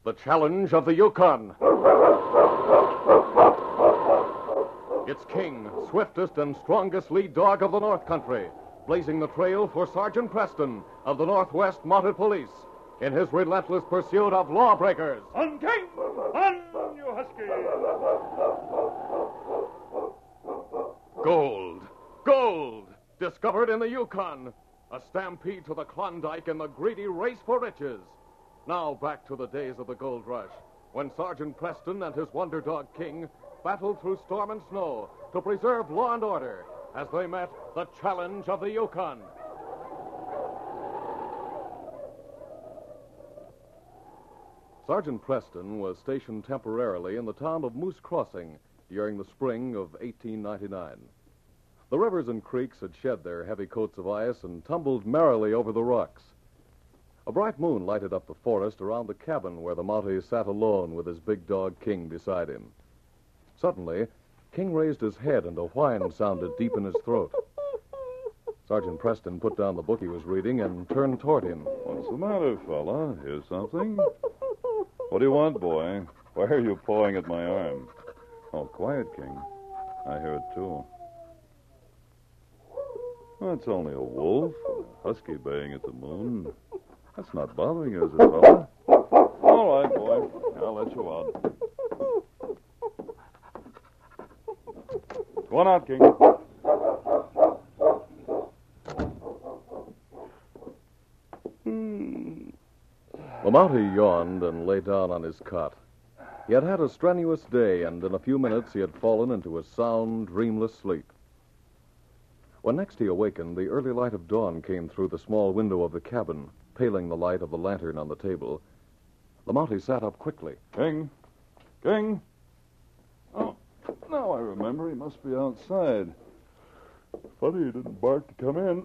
The Challenge of the Yukon. It's King, swiftest and strongest lead dog of the North Country, blazing the trail for Sergeant Preston of the Northwest Mounted Police in his relentless pursuit of lawbreakers. On, King! On, you husky! Gold! Gold! Discovered in the Yukon. A stampede to the Klondike in the greedy race for riches. Now back to the days of the gold rush, when Sergeant Preston and his wonder dog King battled through storm and snow to preserve law and order as they met the Challenge of the Yukon. Sergeant Preston was stationed temporarily in the town of Moose Crossing during the spring of 1899. The rivers and creeks had shed their heavy coats of ice and tumbled merrily over the rocks. A bright moon lighted up the forest around the cabin where the Mountie sat alone with his big dog King beside him. Suddenly, King raised his head and a whine sounded deep in his throat. Sergeant Preston put down the book he was reading and turned toward him. What's the matter, fella? Here's something? What do you want, boy? Why are you pawing at my arm? Oh, quiet, King. I hear it, too. Well, it's only a wolf, a husky baying at the moon. That's not bothering you, is it, fella? All right, boy. I'll let you out. Go on out, King. The Mountie yawned and lay down on his cot. He had had a strenuous day, and in a few minutes he had fallen into a sound, dreamless sleep. When next he awakened, the early light of dawn came through the small window of the cabin, paling the light of the lantern on the table. The Mountie sat up quickly. King? King? Oh, now I remember. He must be outside. Funny he didn't bark to come in.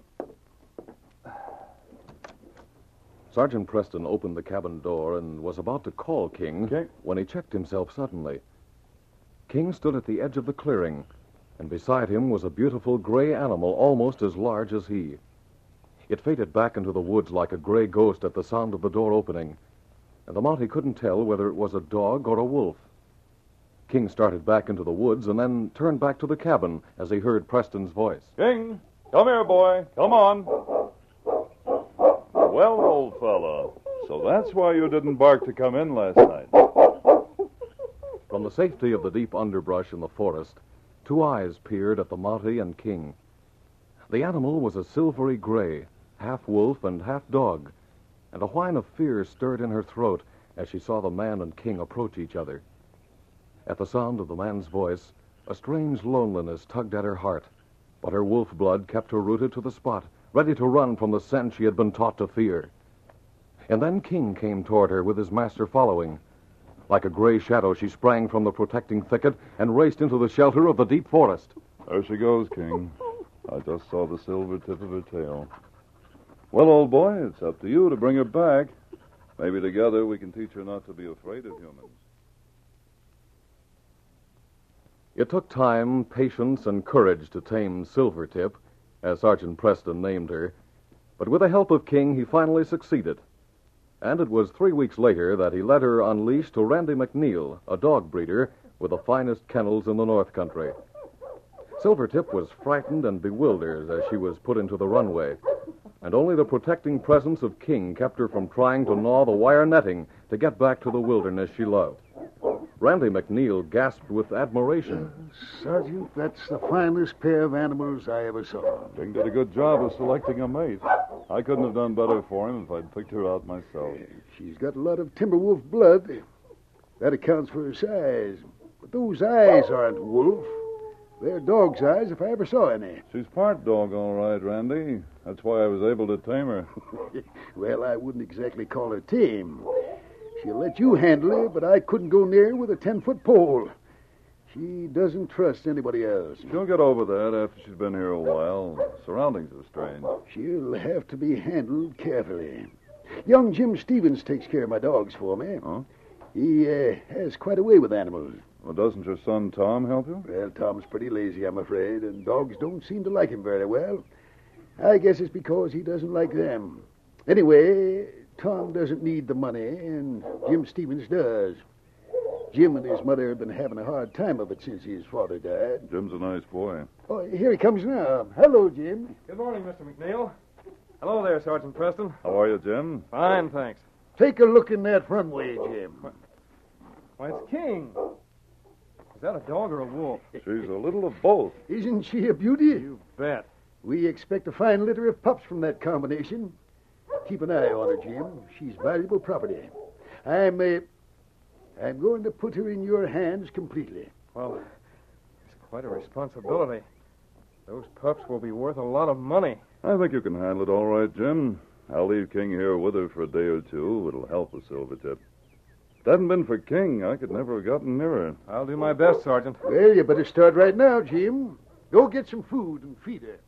Sergeant Preston opened the cabin door and was about to call King King? when he checked himself suddenly. King stood at the edge of the clearing, and beside him was a beautiful gray animal almost as large as he. It faded back into the woods like a gray ghost at the sound of the door opening, and the Mountie couldn't tell whether it was a dog or a wolf. King started back into the woods and then turned back to the cabin as he heard Preston's voice. King, come here, boy. Come on. Well, old fella, so that's why you didn't bark to come in last night. From the safety of the deep underbrush in the forest, two eyes peered at the Mountie and King. The animal was a silvery gray, half wolf and half dog, and a whine of fear stirred in her throat as she saw the man and King approach each other. At the sound of the man's voice, a strange loneliness tugged at her heart, but her wolf blood kept her rooted to the spot, ready to run from the scent she had been taught to fear. And then King came toward her with his master following. Like a gray shadow, she sprang from the protecting thicket and raced into the shelter of the deep forest. There she goes, King. I just saw the silver tip of her tail. Well, old boy, it's up to you to bring her back. Maybe together we can teach her not to be afraid of humans. It took time, patience, and courage to tame Silvertip, as Sergeant Preston named her, but with the help of King, he finally succeeded. And it was 3 weeks later that he led her unleashed to Randy McNeil, a dog breeder with the finest kennels in the North Country. Silvertip was frightened and bewildered as she was put into the runway, and only the protecting presence of King kept her from trying to gnaw the wire netting to get back to the wilderness she loved. Randy McNeil gasped with admiration. Sergeant, that's the finest pair of animals I ever saw. King did a good job of selecting a mate. I couldn't have done better for him if I'd picked her out myself. She's got a lot of Timberwolf blood. That accounts for her size. But those eyes aren't wolf. They're dog's eyes if I ever saw any. She's part dog, all right, Randy. That's why I was able to tame her. Well, I wouldn't exactly call her tame. She'll let you handle her, but I couldn't go near her with a 10-foot pole. She doesn't trust anybody else. She'll get over that after she's been here a while. Surroundings are strange. She'll have to be handled carefully. Young Jim Stevens takes care of my dogs for me. Huh? He has quite a way with animals. Well, doesn't your son Tom help you? Well, Tom's pretty lazy, I'm afraid, and dogs don't seem to like him very well. I guess it's because he doesn't like them. Anyway, Tom doesn't need the money, and Jim Stevens does. Jim and his mother have been having a hard time of it since his father died. Jim's a nice boy. Oh, here he comes now. Hello, Jim. Good morning, Mr. McNeil. Hello there, Sergeant Preston. How are you, Jim? Fine, thanks. Take a look in that front way, Jim. Why, it's King. Is that a dog or a wolf? She's a little of both. Isn't she a beauty? You bet. We expect a fine litter of pups from that combination. Keep an eye on her, Jim. She's valuable property. I'm going to put her in your hands completely. Well, it's quite a responsibility. Those pups will be worth a lot of money. I think you can handle it all right, Jim. I'll leave King here with her for a day or two. It'll help with Silvertip. If it hadn't been for King, I could never have gotten near her. I'll do my best, Sergeant. Well, you better start right now, Jim. Go get some food and feed her.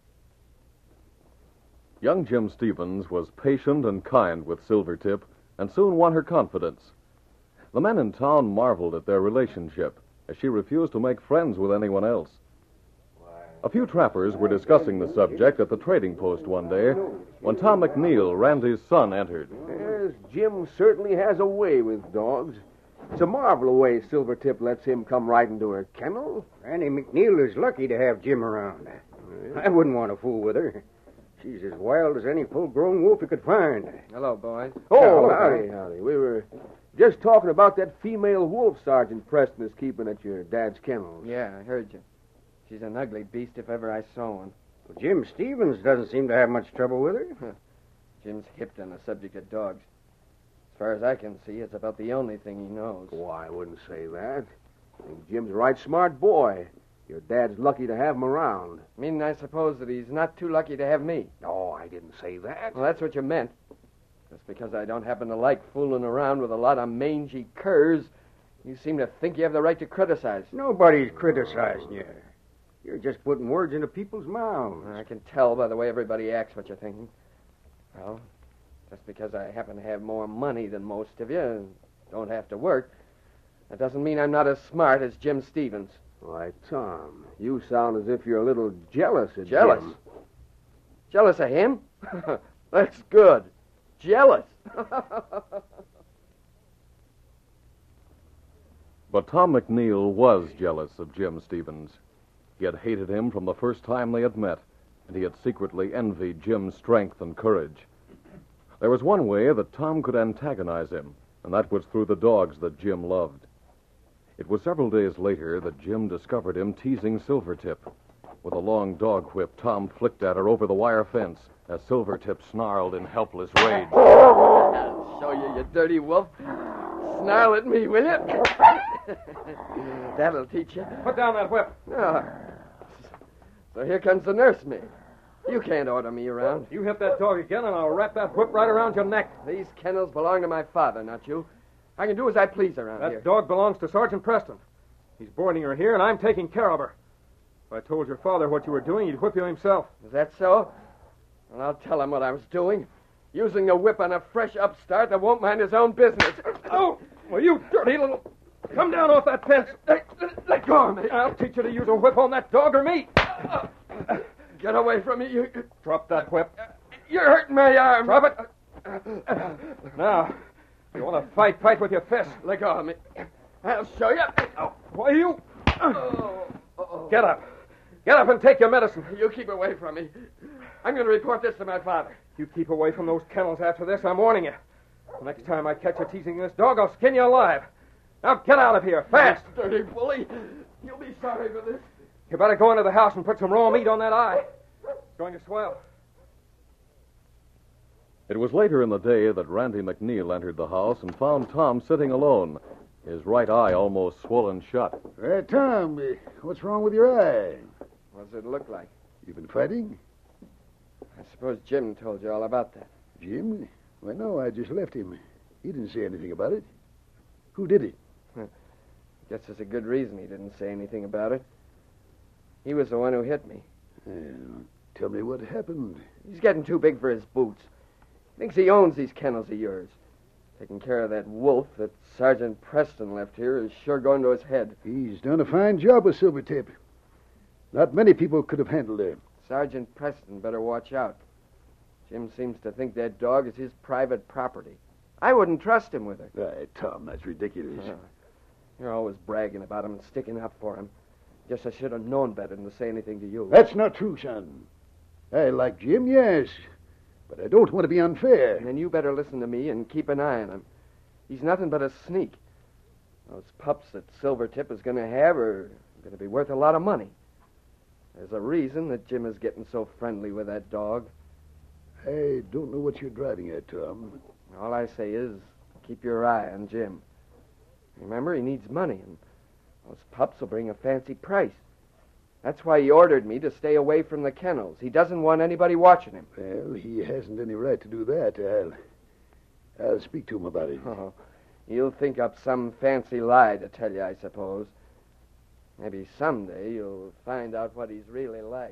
Young Jim Stevens was patient and kind with Silvertip and soon won her confidence. The men in town marveled at their relationship, as she refused to make friends with anyone else. A few trappers were discussing the subject at the trading post one day when Tom McNeil, Randy's son, entered. Yes, Jim certainly has a way with dogs. It's a marvel the way Silvertip lets him come right into her kennel. Randy McNeil is lucky to have Jim around. I wouldn't want to fool with her. She's as wild as any full-grown wolf you could find. Hello, boys. Hello, howdy. We were just talking about that female wolf Sergeant Preston is keeping at your dad's kennels. Yeah, I heard you. She's an ugly beast if ever I saw one. Well, Jim Stevens doesn't seem to have much trouble with her. Jim's hipped on the subject of dogs. As far as I can see, it's about the only thing he knows. Why, I wouldn't say that. I think Jim's a right smart boy. Your dad's lucky to have him around. Meaning, I suppose, that he's not too lucky to have me. Oh, I didn't say that. Well, that's what you meant. Just because I don't happen to like fooling around with a lot of mangy curs, you seem to think you have the right to criticize. Nobody's criticizing you. You're just putting words into people's mouths. I can tell by the way everybody acts what you're thinking. Well, just because I happen to have more money than most of you and don't have to work, that doesn't mean I'm not as smart as Jim Stevens. Why, Tom, you sound as if you're a little jealous of Jealous? Jim. Jealous of him? That's good. Jealous. But Tom McNeil was jealous of Jim Stevens. He had hated him from the first time they had met, and he had secretly envied Jim's strength and courage. There was one way that Tom could antagonize him, and that was through the dogs that Jim loved. It was several days later that Jim discovered him teasing Silvertip. With a long dog whip, Tom flicked at her over the wire fence as Silvertip snarled in helpless rage. I'll show you, you dirty wolf. Snarl at me, will you? That'll teach you. Put down that whip. Ah. So here comes the nursemaid. You can't order me around. You hit that dog again, and I'll wrap that whip right around your neck. These kennels belong to my father, not you. I can do as I please around That here. dog belongs to Sergeant Preston. He's boarding her here, and I'm taking care of her. If I told your father what you were doing, he'd whip you himself. Is that so? Well, I'll tell him what I was doing. Using the whip on a fresh upstart that won't mind his own business. Oh! Well, you dirty little... Come down off that fence. Let go of me. I'll teach you to use a whip on that dog or me. Get away from me. You... Drop that whip. You're hurting my arm. Drop it. Now, if you want to fight with your fists. Let go of me. I'll show you. Why, you... Get up. Get up and take your medicine. You keep away from me. I'm going to report this to my father. You keep away from those kennels after this, I'm warning you. The next time I catch you teasing this dog, I'll skin you alive. Now get out of here, fast. You dirty bully. You'll be sorry for this. You better go into the house and put some raw meat on that eye. It's going to swell. It was later in the day that Randy McNeil entered the house and found Tom sitting alone, his right eye almost swollen shut. Tom, what's wrong with your eye? What does it look like? You been fighting? I suppose Jim told you all about that. Jim? Well, no, I just left him. He didn't say anything about it. Who did it? Guess there's a good reason he didn't say anything about it. He was the one who hit me. Tell me what happened. He's getting too big for his boots. Thinks he owns these kennels of yours. Taking care of that wolf that Sergeant Preston left here is sure going to his head. He's done a fine job with Silvertip. Not many people could have handled her. Sergeant Preston better watch out. Jim seems to think that dog is his private property. I wouldn't trust him with her. Hey, Tom, that's ridiculous. You're always bragging about him and sticking up for him. Guess I should have known better than to say anything to you. That's not true, son. I like Jim, yes, but I don't want to be unfair. And then you better listen to me and keep an eye on him. He's nothing but a sneak. Those pups that Silvertip is going to have are going to be worth a lot of money. There's a reason that Jim is getting so friendly with that dog. I don't know what you're driving at, Tom. All I say is keep your eye on Jim. Remember, he needs money, and those pups will bring a fancy price. That's why he ordered me to stay away from the kennels. He doesn't want anybody watching him. Well, he hasn't any right to do that. I'll speak to him about it. Oh, he'll think up some fancy lie to tell you, I suppose. Maybe someday you'll find out what he's really like.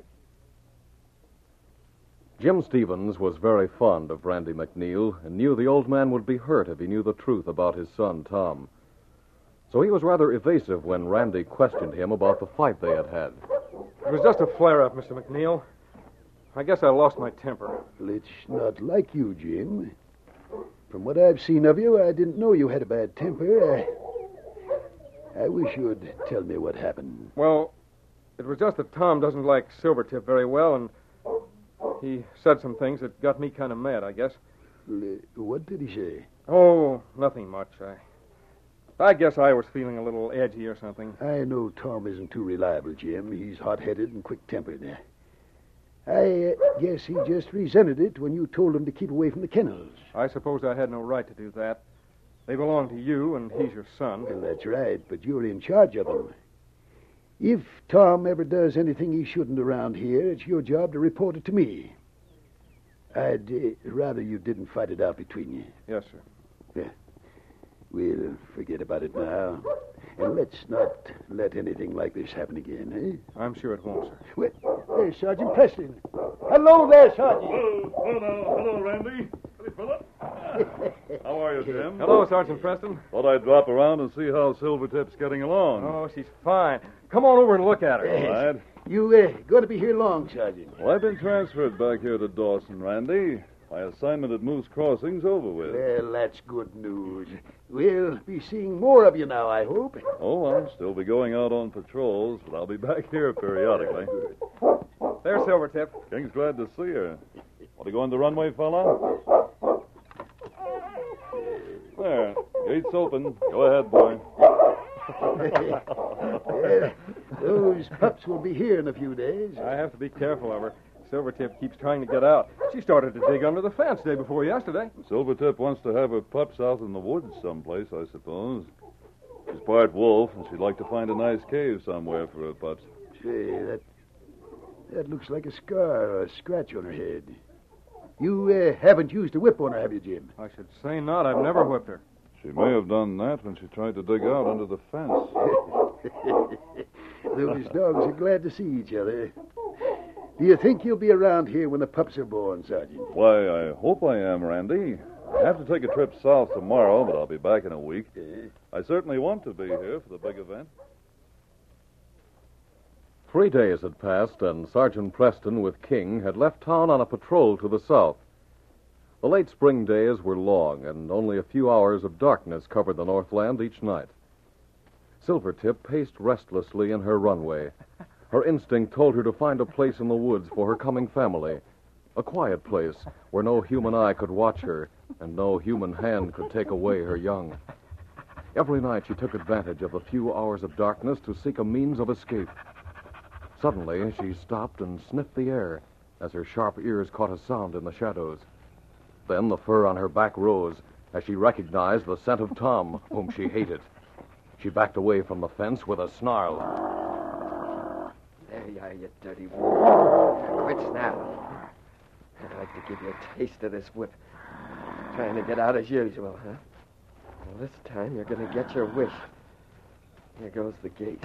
Jim Stevens was very fond of Randy McNeil and knew the old man would be hurt if he knew the truth about his son, Tom. So he was rather evasive when Randy questioned him about the fight they had had. It was just a flare-up, Mr. McNeil. I guess I lost my temper. Well, it's not like you, Jim. From what I've seen of you, I didn't know you had a bad temper. I wish you'd tell me what happened. Well, it was just that Tom doesn't like Silvertip very well, and he said some things that got me kind of mad, I guess. What did he say? Oh, nothing much. I guess I was feeling a little edgy or something. I know Tom isn't too reliable, Jim. He's hot-headed and quick-tempered. I guess he just resented it when you told him to keep away from the kennels. I suppose I had no right to do that. They belong to you, and he's your son. Well, that's right, but you're in charge of them. If Tom ever does anything he shouldn't around here, it's your job to report it to me. I'd rather you didn't fight it out between you. Yes, sir. Yeah. We'll forget about it now. And let's not let anything like this happen again, eh? I'm sure it won't, sir. Well, there's Sergeant Preston. Hello there, Sergeant. Hello, Randy. Hey, fella. How are you, Jim? Hello, Sergeant Preston. Thought I'd drop around and see how Silvertip's getting along. Oh, she's fine. Come on over and look at her. All right. You going to be here long, Sergeant? Well, I've been transferred back here to Dawson, Randy. My assignment at Moose Crossing's over with. Well, that's good news. We'll be seeing more of you now, I hope. Oh, I'll still be going out on patrols, but I'll be back here periodically. There's Silvertip. King's glad to see her. Want to go on the runway, fella? There. Gate's open. Go ahead, boy. Those pups will be here in a few days. I have to be careful of her. Silvertip keeps trying to get out. She started to dig under the fence day before yesterday. Silvertip wants to have her pups out in the woods someplace, I suppose. She's part wolf, and she'd like to find a nice cave somewhere for her pups. Say, that looks like a scar or a scratch on her head. You haven't used a whip on her, have you, Jim? I should say not. I've never whipped her. She may have done that when she tried to dig out under the fence. Those dogs are glad to see each other. Do you think you'll be around here when the pups are born, Sergeant? Why, I hope I am, Randy. I have to take a trip south tomorrow, but I'll be back in a week. I certainly want to be here for the big event. 3 days had passed, and Sergeant Preston with King had left town on a patrol to the south. The late spring days were long, and only a few hours of darkness covered the Northland each night. Silvertip paced restlessly in her runway. Her instinct told her to find a place in the woods for her coming family, a quiet place where no human eye could watch her and no human hand could take away her young. Every night she took advantage of the few hours of darkness to seek a means of escape. Suddenly, she stopped and sniffed the air as her sharp ears caught a sound in the shadows. Then the fur on her back rose as she recognized the scent of Tom, whom she hated. She backed away from the fence with a snarl. There you are, you dirty wolf. Quit now. I'd like to give you a taste of this whip. Trying to get out as usual, huh? Well, this time you're going to get your wish. Here goes the gate.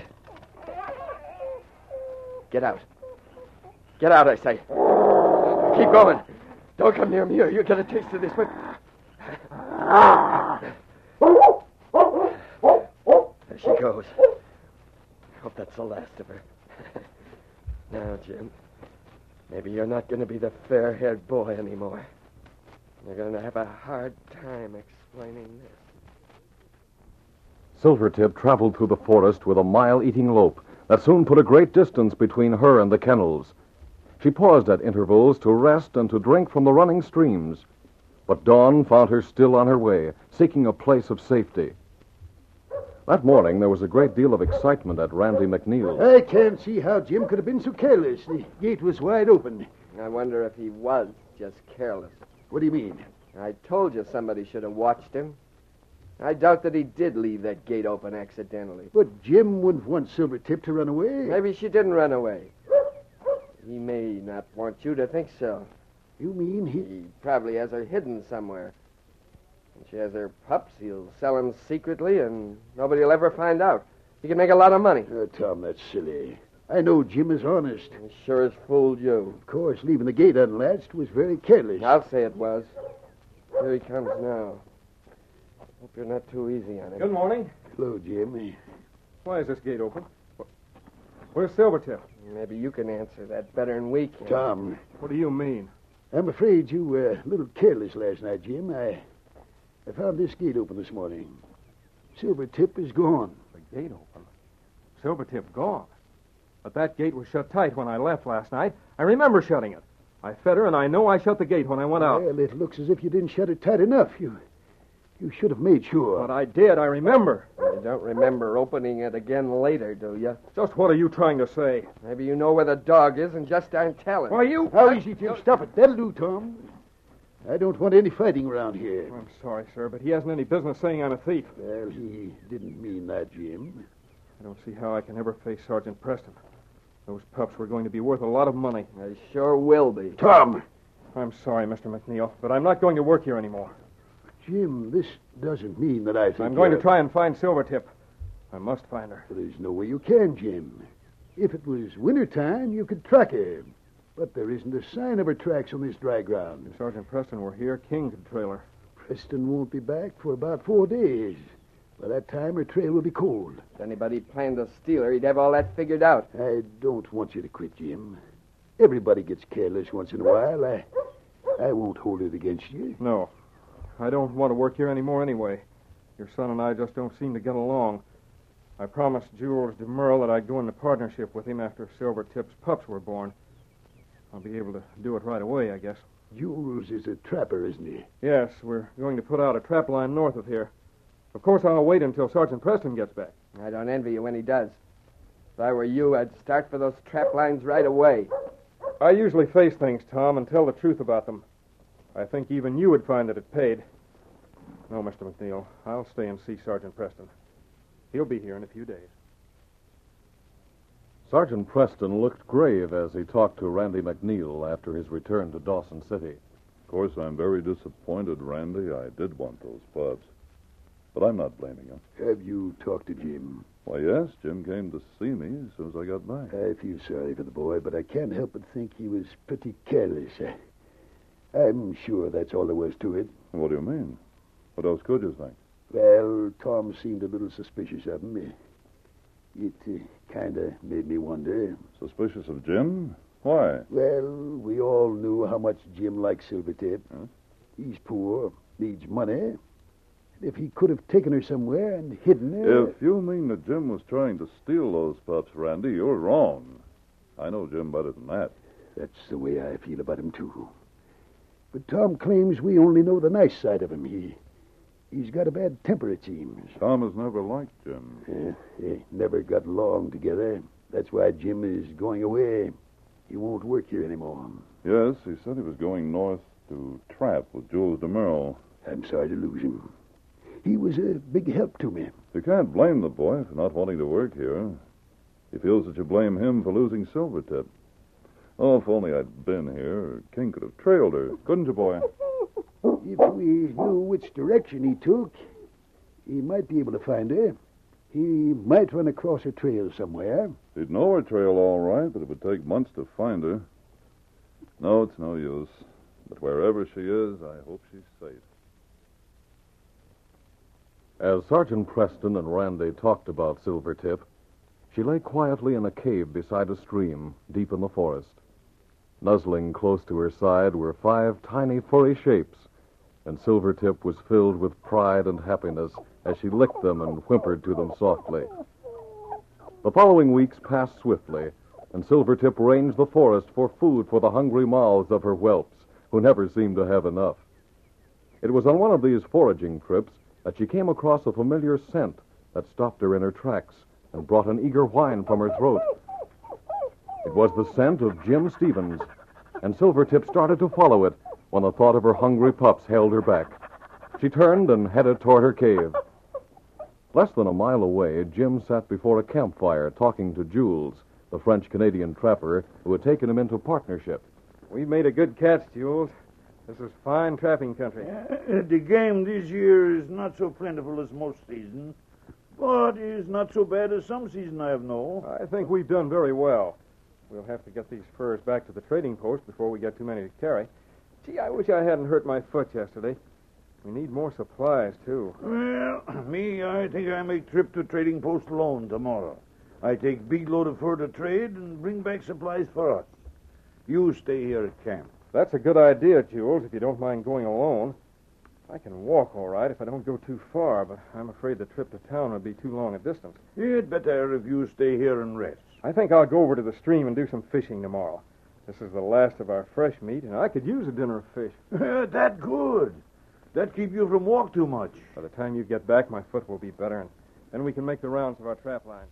Get out. Get out, I say. Keep going. Don't come near me or you'll get a taste of this whip. There she goes. Hope that's the last of her. Now, Jim, Maybe you're not going to be the fair-haired boy anymore. You're going to have a hard time explaining this. Silvertip traveled through the forest with a mile-eating lope that soon put a great distance between her and the kennels. She paused at intervals to rest and to drink from the running streams. But dawn found her still on her way, seeking a place of safety. That morning, there was a great deal of excitement at Randy McNeil's. I can't see how Jim could have been so careless. The gate was wide open. I wonder if he was just careless. What do you mean? I told you somebody should have watched him. I doubt that he did leave that gate open accidentally. But Jim wouldn't want Silvertip to run away. Maybe she didn't run away. He may not want you to think so. You mean He probably has her hidden somewhere. When she has her pups, he'll sell them secretly, and nobody will ever find out. He can make a lot of money. Tom, that's silly. I know Jim is honest. He sure has fooled you. Of course, leaving the gate unlatched was very careless. I'll say it was. Here he comes now. Hope you're not too easy on him. Good morning. Hello, Jim. Why is this gate open? Where's Silvertip? Maybe you can answer that better than we can. Tom, What do you mean? I'm afraid you were a little careless last night, Jim. I found this gate open this morning. Silvertip is gone. The gate open? Silvertip gone. But that gate was shut tight when I left last night. I remember shutting it. I fed her, and I know I shut the gate when I went out. Well, it looks as if you didn't shut it tight enough. You should have made sure. But I did. I remember. You don't remember opening it again later, do you? Just what are you trying to say? Maybe you know where the dog is and just aren't telling. Why, you... How easy, Jim. Stop it. That'll do, Tom. I don't want any fighting around here. I'm sorry, sir, but he hasn't any business saying I'm a thief. Well, he didn't mean that, Jim. I don't see how I can ever face Sergeant Preston. Those pups were going to be worth a lot of money. They sure will be. Tom! I'm sorry, Mr. McNeil, but I'm not going to work here anymore. Jim, this doesn't mean that I think I'm going to try and find Silvertip. I must find her. There's no way you can, Jim. If it was wintertime, you could track her. But there isn't a sign of her tracks on this dry ground. If Sergeant Preston were here, King could trail her. Preston won't be back for about 4 days. By that time, her trail will be cold. If anybody planned to steal her, he'd have all that figured out. I don't want you to quit, Jim. Everybody gets careless once in a while. I won't hold it against you. No. I don't want to work here anymore anyway. Your son and I just don't seem to get along. I promised Jules DeMerle that I'd go into partnership with him after Silvertip's pups were born. I'll be able to do it right away, I guess. Jules is a trapper, isn't he? Yes, we're going to put out a trap line north of here. Of course, I'll wait until Sergeant Preston gets back. I don't envy you when he does. If I were you, I'd start for those trap lines right away. I usually face things, Tom, and tell the truth about them. I think even you would find that it paid. No, Mr. McNeil, I'll stay and see Sergeant Preston. He'll be here in a few days. Sergeant Preston looked grave as he talked to Randy McNeil after his return to Dawson City. Of course, I'm very disappointed, Randy. I did want those pups. But I'm not blaming him. Have you talked to Jim? Why, yes, Jim came to see me as soon as I got back. I feel sorry for the boy, but I can't help but think he was pretty careless. I'm sure that's all there was to it. What do you mean? What else could you think? Well, Tom seemed a little suspicious of him. It kind of made me wonder. Suspicious of Jim? Why? Well, we all knew how much Jim likes Silvertip. Huh? He's poor, needs money. If he could have taken her somewhere and hidden her... If you mean that Jim was trying to steal those pups, Randy, you're wrong. I know Jim better than that. That's the way I feel about him, too. But Tom claims we only know the nice side of him. He's got a bad temper, it seems. Tom has never liked Jim. They never got along together. That's why Jim is going away. He won't work here anymore. Yes, he said he was going north to trap with Jules DeMerle. I'm sorry to lose him. He was a big help to me. You can't blame the boy for not wanting to work here. He feels that you blame him for losing Silvertip. Oh, if only I'd been here, King could have trailed her. Couldn't you, boy? If we knew which direction he took, he might be able to find her. He might run across her trail somewhere. He'd know her trail all right, but it would take months to find her. No, it's no use. But wherever she is, I hope she's safe. As Sergeant Preston and Randy talked about Silvertip, she lay quietly in a cave beside a stream deep in the forest. Nuzzling close to her side were 5 tiny furry shapes, and Silvertip was filled with pride and happiness as she licked them and whimpered to them softly. The following weeks passed swiftly, and Silvertip ranged the forest for food for the hungry mouths of her whelps, who never seemed to have enough. It was on one of these foraging trips that she came across a familiar scent that stopped her in her tracks and brought an eager whine from her throat. It was the scent of Jim Stevens, and Silvertip started to follow it when the thought of her hungry pups held her back. She turned and headed toward her cave. Less than a mile away, Jim sat before a campfire talking to Jules, the French-Canadian trapper who had taken him into partnership. We made a good catch, Jules. This is fine trapping country. The game this year is not so plentiful as most seasons, but is not so bad as some season I have known. I think we've done very well. We'll have to get these furs back to the trading post before we get too many to carry. Gee, I wish I hadn't hurt my foot yesterday. We need more supplies, too. Well, I think I make trip to trading post alone tomorrow. I take big load of fur to trade and bring back supplies for us. You stay here at camp. That's a good idea, Jules, if you don't mind going alone. I can walk all right if I don't go too far, but I'm afraid the trip to town would be too long a distance. It's better if you stay here and rest. I think I'll go over to the stream and do some fishing tomorrow. This is the last of our fresh meat, and I could use a dinner of fish. That good. That keep you from walk too much. By the time you get back, my foot will be better, and then we can make the rounds of our trap line.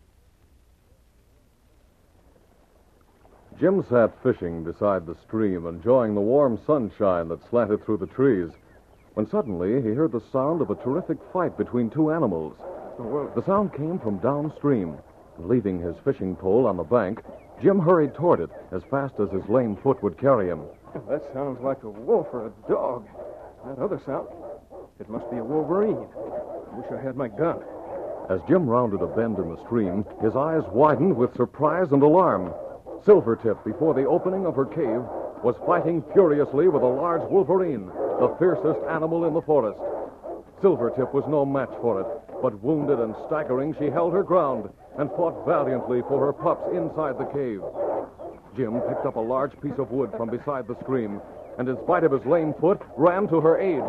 Jim sat fishing beside the stream, enjoying the warm sunshine that slanted through the trees, when suddenly he heard the sound of a terrific fight between 2 animals. The sound came from downstream. Leaving his fishing pole on the bank, Jim hurried toward it as fast as his lame foot would carry him. That sounds like a wolf or a dog. That other sound, it must be a wolverine. I wish I had my gun. As Jim rounded a bend in the stream, his eyes widened with surprise and alarm. Silvertip, before the opening of her cave, was fighting furiously with a large wolverine, the fiercest animal in the forest. Silvertip was no match for it, but wounded and staggering, she held her ground and fought valiantly for her pups inside the cave. Jim picked up a large piece of wood from beside the stream, and in spite of his lame foot, ran to her aid.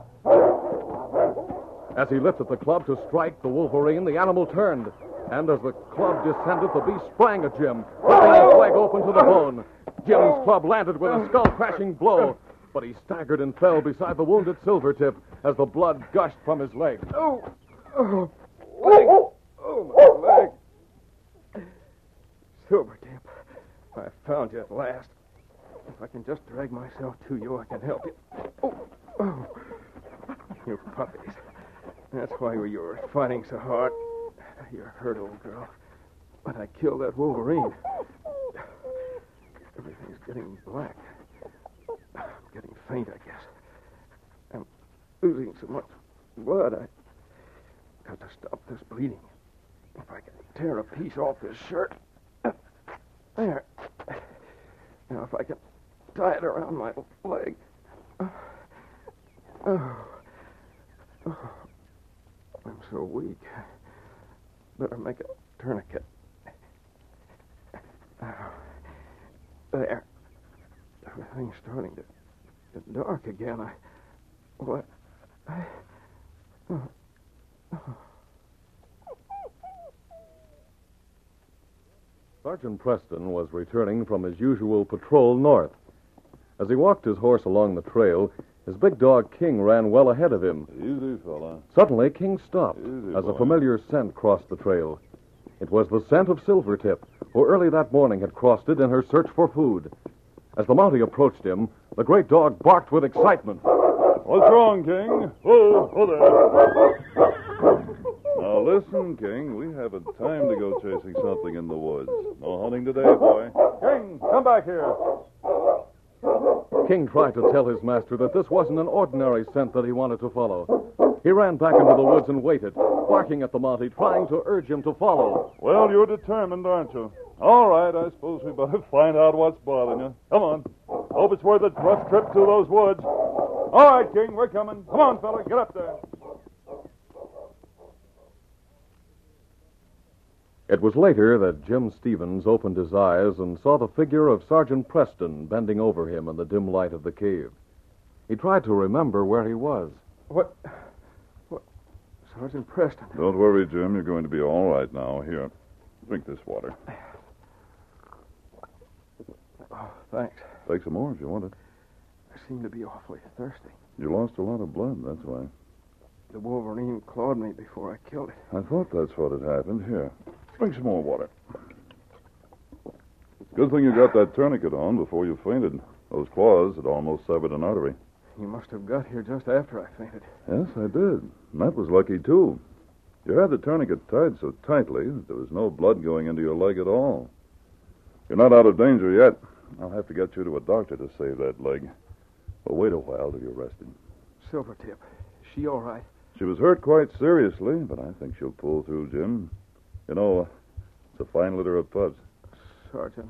As he lifted the club to strike the wolverine, the animal turned, and as the club descended, the beast sprang at Jim, ripping his leg open to the bone. Jim's club landed with a skull-crashing blow, but he staggered and fell beside the wounded Silvertip as the blood gushed from his leg. Leg! Oh, my leg! Silvertip, I found you at last. If I can just drag myself to you, I can help you. Oh. You puppies. That's why you were fighting so hard. You're hurt, old girl. But I killed that wolverine. Everything's getting black. I'm getting faint, I guess. I'm losing so much blood. I got to stop this bleeding. If I can tear a piece off this shirt. There. Now, if I can tie it around my leg. I'm so weak. Better make a tourniquet. There. Everything's starting to get dark again. Sergeant Preston was returning from his usual patrol north. As he walked his horse along the trail, his big dog King ran well ahead of him. Easy, fella. Suddenly, King stopped Easy, as a boy. familiar scent crossed the trail. It was the scent of Silvertip, who early that morning had crossed it in her search for food. As the Mountie approached him, the great dog barked with excitement. What's wrong, King? Oh there. Now listen, King. We haven't time to go chasing something in the woods. No hunting today, boy. King, come back here. King tried to tell his master that this wasn't an ordinary scent that he wanted to follow. He ran back into the woods and waited, barking at the Mountie, trying to urge him to follow. Well, you're determined, aren't you? All right, I suppose we better find out what's bothering you. Come on. Hope it's worth a rough trip through those woods. All right, King, we're coming. Come on, fella, get up there. It was later that Jim Stevens opened his eyes and saw the figure of Sergeant Preston bending over him in the dim light of the cave. He tried to remember where he was. What? Sergeant Preston. Don't worry, Jim. You're going to be all right now. Here, drink this water. Oh, thanks. Take some more if you want it. I seem to be awfully thirsty. You lost a lot of blood, that's why. The wolverine clawed me before I killed it. I thought that's what had happened. Here, drink some more water. Good thing you got that tourniquet on before you fainted. Those claws had almost severed an artery. You must have got here just after I fainted. Yes, I did. And that was lucky, too. You had the tourniquet tied so tightly that there was no blood going into your leg at all. You're not out of danger yet. I'll have to get you to a doctor to save that leg. But wait a while till you're rested. Silvertip, is she all right? She was hurt quite seriously, but I think she'll pull through, Jim. You know, it's a fine litter of pups. Sergeant,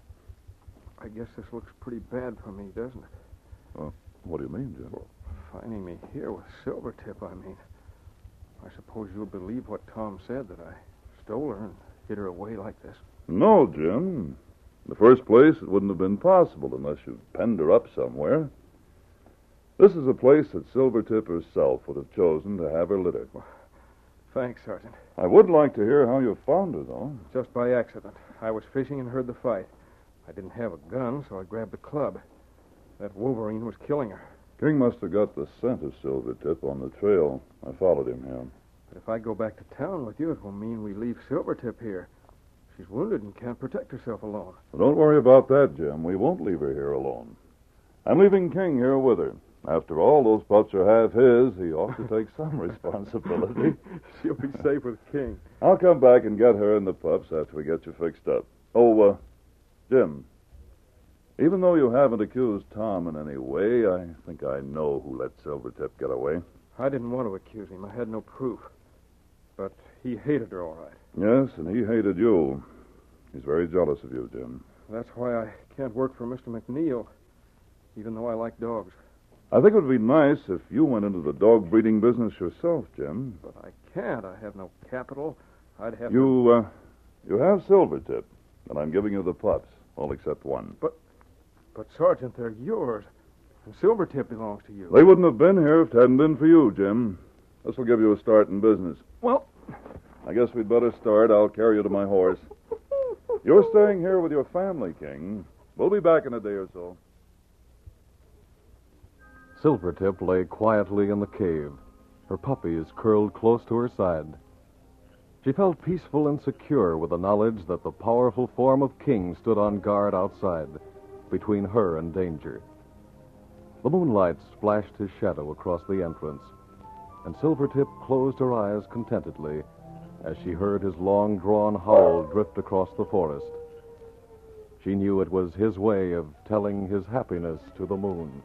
I guess this looks pretty bad for me, doesn't it? Well, what do you mean, Jim? Well, finding me here with Silvertip, I mean. I suppose you'll believe what Tom said, that I stole her and hid her away like this. No, Jim. In the first place, it wouldn't have been possible unless you'd penned her up somewhere. This is a place that Silvertip herself would have chosen to have her littered. Well, thanks, Sergeant. I would like to hear how you found her, though. Just by accident. I was fishing and heard the fight. I didn't have a gun, so I grabbed the club. That wolverine was killing her. King must have got the scent of Silvertip on the trail. I followed him here. But if I go back to town with you, it will mean we leave Silvertip here. She's wounded and can't protect herself alone. Well, don't worry about that, Jim. We won't leave her here alone. I'm leaving King here with her. After all, those pups are half his. He ought to take some responsibility. She'll be safe with King. I'll come back and get her and the pups after we get you fixed up. Oh, Jim, even though you haven't accused Tom in any way, I think I know who let Silvertip get away. I didn't want to accuse him. I had no proof. But he hated her, all right. Yes, and he hated you. He's very jealous of you, Jim. That's why I can't work for Mr. McNeil, even though I like dogs. I think it would be nice if you went into the dog breeding business yourself, Jim. But I can't. I have no capital. I'd have You have Silvertip, and I'm giving you the pups, all except one. But, Sergeant, they're yours. And Silvertip belongs to you. They wouldn't have been here if it hadn't been for you, Jim. This will give you a start in business. Well, I guess we'd better start. I'll carry you to my horse. You're staying here with your family, King. We'll be back in a day or so. Silvertip lay quietly in the cave, her puppies curled close to her side. She felt peaceful and secure with the knowledge that the powerful form of King stood on guard outside, between her and danger. The moonlight splashed his shadow across the entrance, and Silvertip closed her eyes contentedly as she heard his long-drawn howl drift across the forest. She knew it was his way of telling his happiness to the moon.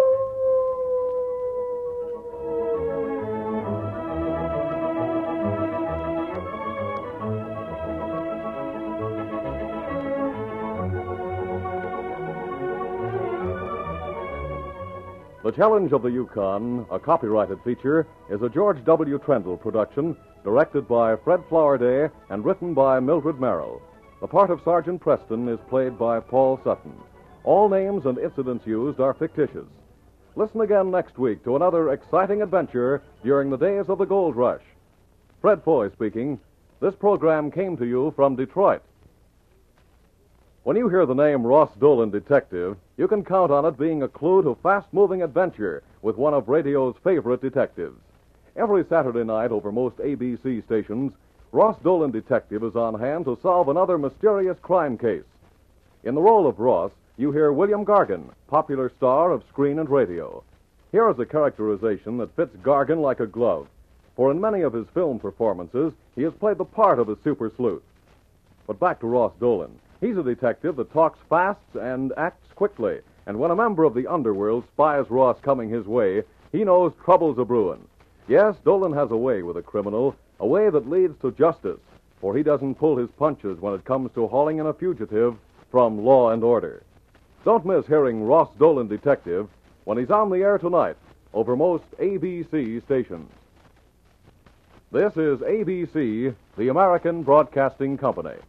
The Challenge of the Yukon, a copyrighted feature, is a George W. Trendle production, directed by Fred Flowerday and written by Mildred Merrill. The part of Sergeant Preston is played by Paul Sutton. All names and incidents used are fictitious. Listen again next week to another exciting adventure during the days of the gold rush. Fred Foy speaking. This program came to you from Detroit. When you hear the name Ross Dolan Detective, you can count on it being a clue to fast-moving adventure with one of radio's favorite detectives. Every Saturday night over most ABC stations, Ross Dolan Detective is on hand to solve another mysterious crime case. In the role of Ross, you hear William Gargan, popular star of screen and radio. Here is a characterization that fits Gargan like a glove, for in many of his film performances, he has played the part of a super sleuth. But back to Ross Dolan. He's a detective that talks fast and acts quickly, and when a member of the underworld spies Ross coming his way, he knows trouble's a-brewing. Yes, Dolan has a way with a criminal, a way that leads to justice, for he doesn't pull his punches when it comes to hauling in a fugitive from law and order. Don't miss hearing Ross Dolan Detective when he's on the air tonight over most ABC stations. This is ABC, the American Broadcasting Company.